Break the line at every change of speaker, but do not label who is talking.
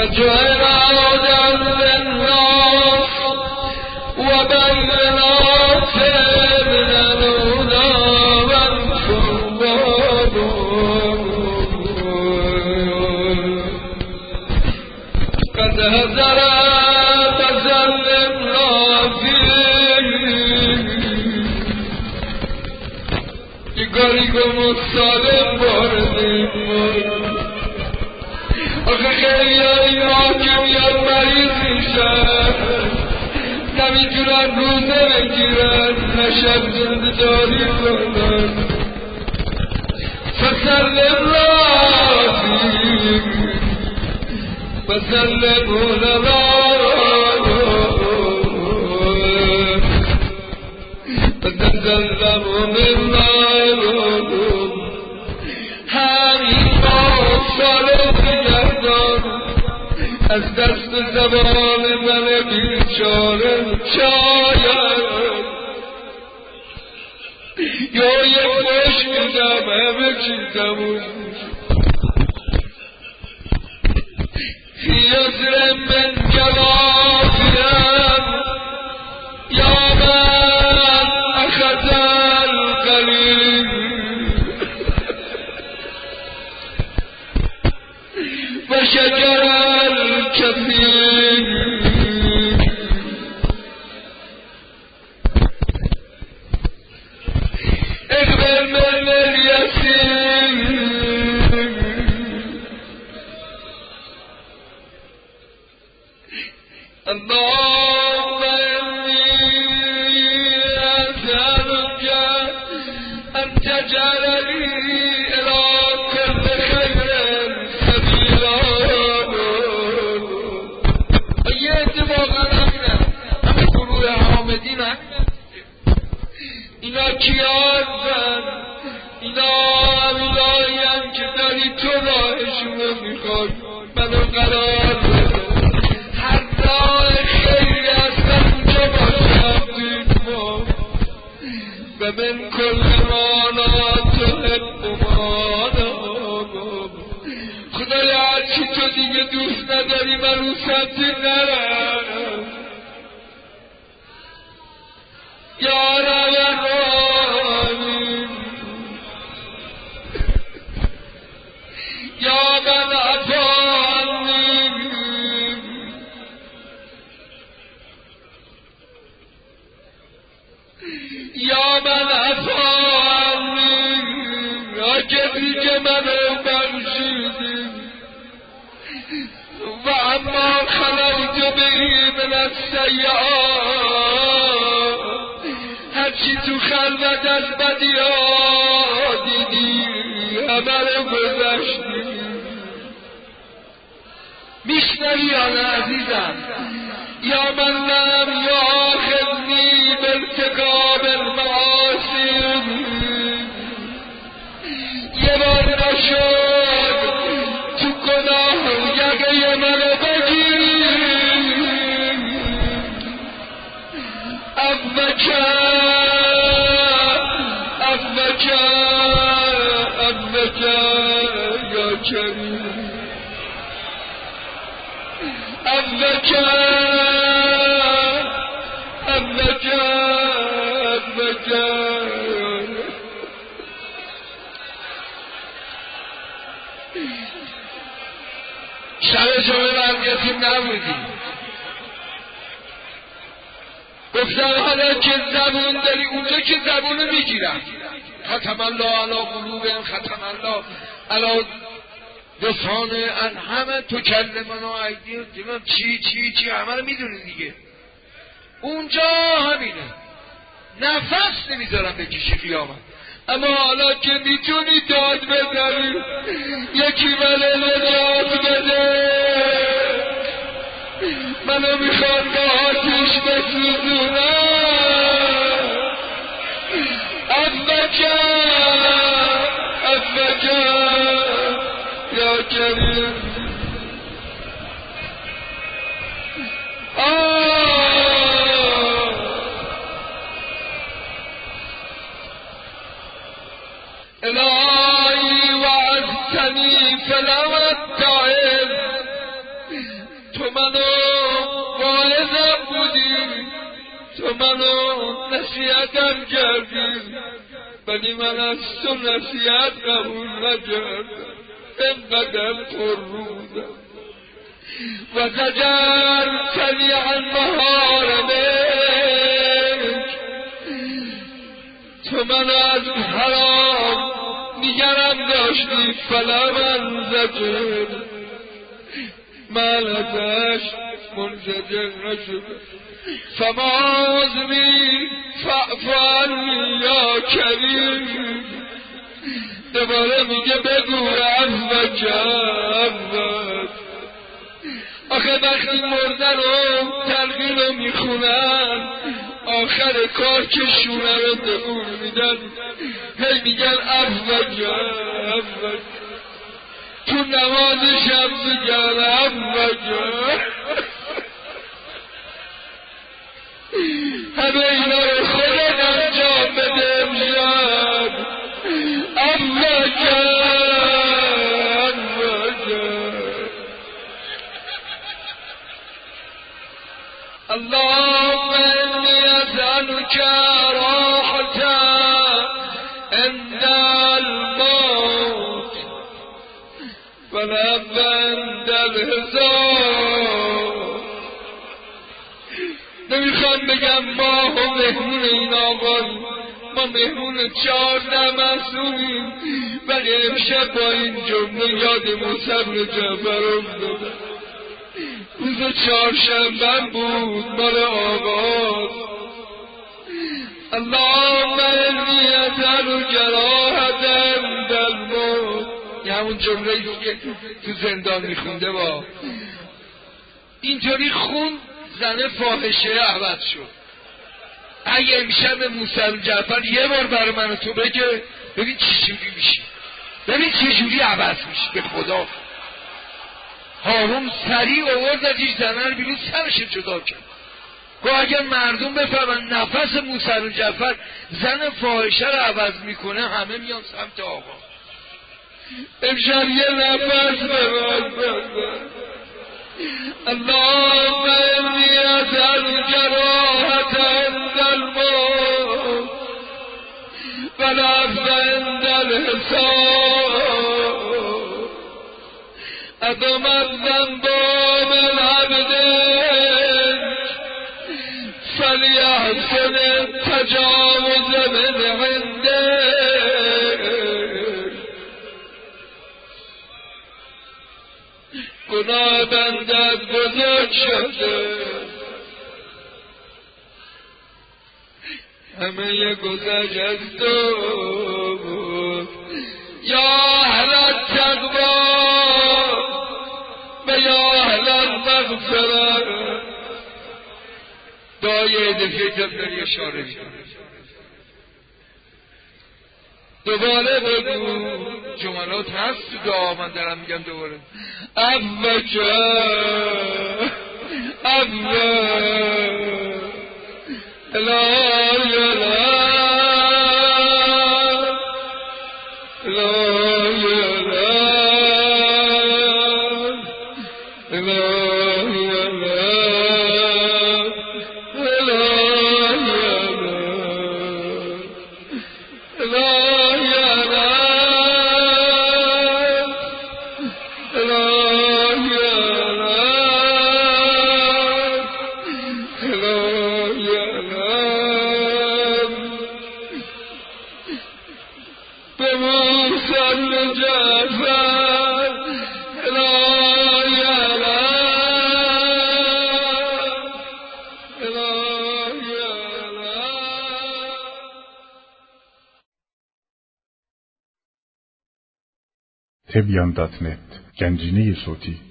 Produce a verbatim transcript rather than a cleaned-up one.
وجعل هدى للناس وبينات من الهدى والفرقان قد هزر تزلمنا فيه گاری گم سالم باردیم آخه خیلی ها که میاد مریض میشن نمیتونن روزه بگیرن نشب زنده داری کنن فسلم رازی فسلم رازی فسلم من از دست زبان من بیچاره شاید یا یک خوش میدم همه چیزمون فی عذر من جوافیم یا من اخذ القلیب و شجر الكثير اقبل من اليسير اللهم إني أسألك أن تجعل لي إلى كل خير سبيلا. اینا کیان اینا اولایی هم که داری تو راهشونو میخواد منو قرار بده هر راه خیلی اصلا اونجا باشم توی ما و من کل مانا تحب مانا خدایا هرچی تو دیگه دوست نداری من رو سمتی نرم یا رب العالمین یا من عفانی یا من عفانی یا کسی که منو بخشیدی و اما خلوت بهی من السیئات هرچی تو خلوت از بدی ها دیدی همه رو گذشتی میشنوی یا نه عزیزم یا من لم یاخذنی بارتکاب المعاصی یه بار نشد تو گناه یقه منو بگیری ابکر ابکر یا کریم ابکر ابکر ابکر شب جمعه برگردیم نبودیم گفتم حالا که زبون داری اونجا که زبونو میگیرم ختم الله علی قلوبهم ختم الله علی لسان ان همه تو کلمنا ایدیهم دیدم چی چی چی همه رو میدونی دیگه اونجا همینه نفس نمیذارم بکشی قیامت اما حالا که میتونی داد بزنی یکی منو نجات بده منو میخواد با آتیش بسوزونم ابکر ابکر یا کریم الهی وعظتنی فلم اتعظ تو منو نصیحتم کردی ولی من از تو نصیحت قبول نکردم، اینقدر پر رو بودم. و زجرتنی عن محارمک، تو منو از حرام نگرم داشتی، فلمن زجر من ازش منزجر نشد. فمازمی فعفانی یا کریم، دوباره میگه بگو عفوک عفوک. آخه وقتی مردن رو تلقین رو میخونن، آخر کار که شونه رو دهون میدن، هی میگن عفوک عفوک. تو نمازشم میگن عفوک. همه اینا رو خودت انجام بده امشب. عفوک عفوک. اللهم إني أسألك راحة عند الموت ولذة عند الحساب. نمیخوام بگم ما هم مهمون این آقایی، ما مهمون چهارده محصولیم، ولی امشب با این جمله یاد موسی بن جعفر افتادم. روز چهارشنبه بود مال آغاز. اللهم انی اسألک راحة عند الموت، یه همون جمله ایست که تو زندان میخونده. با اینطوری خون زن فاحشه عوض شد. اگه امشب موسی بن جعفر یه بار برای من و تو بگه، ببین چی جوری میشی، ببین چه جوری عوض میشی. به خدا هارون سریع آوردتش زنه رو بیرون، سرش جدا کرد. گو اگر مردم بفهمن نفس موسی بن جعفر زن فاحشه رو عوض میکنه، همه میان سمت آقا. امشب یه نفس ببند بزن. اللهم انی اسألک راحة عند الموت ولذة عند الحساب. أدم الذنب من عبدك فليحسن التجاوز من عندك. گناه بندت بزرگ شده، همه گذشت از تو بود. یا اهل التقوی و یا اهل المغفرة. دعای دفعه داری اشاره میکنه. دوباره بگو، جملات هست تو دعا، من دارم میگم دوباره. عفوک عفوک لا لا
تبیان دات نت گنجینه صوتی